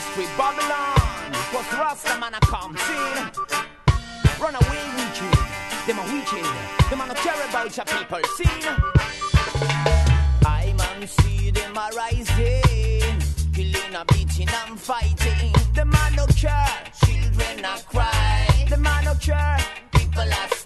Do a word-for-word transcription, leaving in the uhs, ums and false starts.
with Babylon. Cause Rasta man a come seen. Run away wicked, them a wicked. Them a no care about your people seen. I man see them a rising, killing a beating and fighting. The man no care, children a cry. The man no care, people are